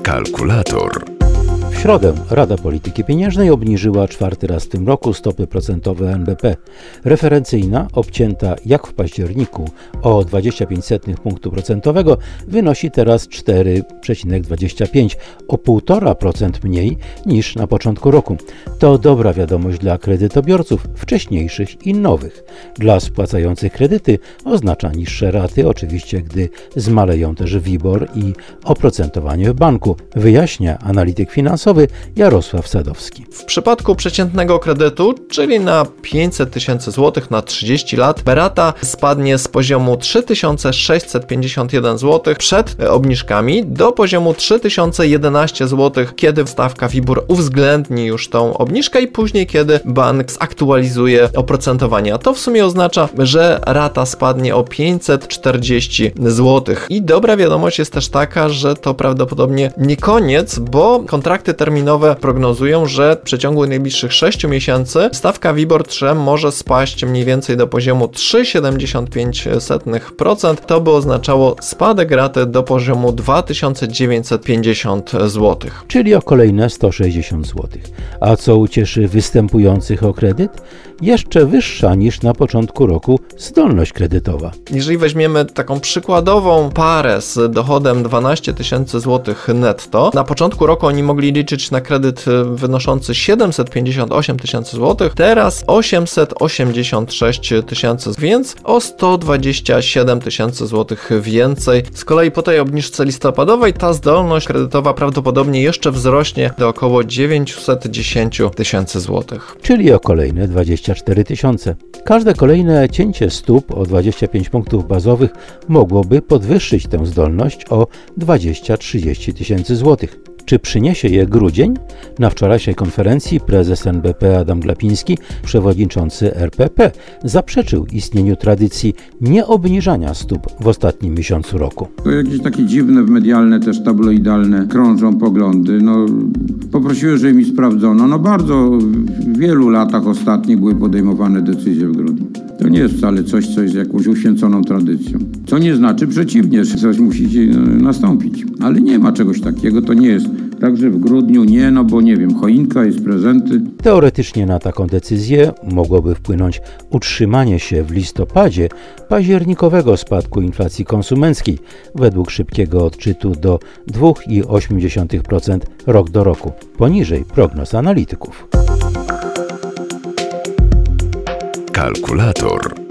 Kalkulator. W środę Rada Polityki Pieniężnej obniżyła czwarty raz w tym roku stopy procentowe NBP. Referencyjna, obcięta jak w październiku o 0,25 punktu procentowego, wynosi teraz 4,25, o 1,5% mniej niż na początku roku. To dobra wiadomość dla kredytobiorców wcześniejszych i nowych. Dla spłacających kredyty oznacza niższe raty, oczywiście gdy zmaleją też WIBOR i oprocentowanie w banku, wyjaśnia analityk finansowy Jarosław Sadowski. W przypadku przeciętnego kredytu, czyli na 500 tysięcy złotych na 30 lat, rata spadnie z poziomu 3651 zł przed obniżkami do poziomu 3011 zł, kiedy stawka WIBOR uwzględni już tą obniżkę i później, kiedy bank zaktualizuje oprocentowanie. A to w sumie oznacza, że rata spadnie o 540 zł. I dobra wiadomość jest też taka, że to prawdopodobnie nie koniec, bo kontrakty terminowe prognozują, że w przeciągu najbliższych 6 miesięcy stawka WIBOR 3 może spaść mniej więcej do poziomu 3,75%. To by oznaczało spadek raty do poziomu 2950 zł. Czyli o kolejne 160 zł. A co ucieszy występujących o kredyt? Jeszcze wyższa niż na początku roku zdolność kredytowa. Jeżeli weźmiemy taką przykładową parę z dochodem 12 tysięcy złotych netto, na początku roku oni mogli liczyć na kredyt wynoszący 758 tysięcy złotych, teraz 886 tysięcy, więc o 127 tysięcy złotych więcej. Z kolei po tej obniżce listopadowej ta zdolność kredytowa prawdopodobnie jeszcze wzrośnie do około 910 tysięcy złotych. Czyli o kolejne 24 tysiące. Każde kolejne cięcie stóp o 25 punktów bazowych mogłoby podwyższyć tę zdolność o 20-30 tysięcy złotych. Czy przyniesie je grudzień? Na wczorajszej konferencji prezes NBP Adam Glapiński, przewodniczący RPP, zaprzeczył istnieniu tradycji nieobniżania stóp w ostatnim miesiącu roku. To jakieś takie dziwne, medialne, też tabloidalne krążą poglądy. Poprosiłem, żeby mi sprawdzono. Bardzo w wielu latach ostatnich były podejmowane decyzje w grudniu. To nie jest wcale coś, co jest jakąś uświęconą tradycją. Co nie znaczy przeciwnie, że coś musi nastąpić. Ale nie ma czegoś takiego, to nie jest tak, że w grudniu nie, bo nie wiem, choinka, jest prezenty. Teoretycznie na taką decyzję mogłoby wpłynąć utrzymanie się w listopadzie październikowego spadku inflacji konsumenckiej według szybkiego odczytu do 2,8% rok do roku, poniżej prognoz analityków. Kalkulator.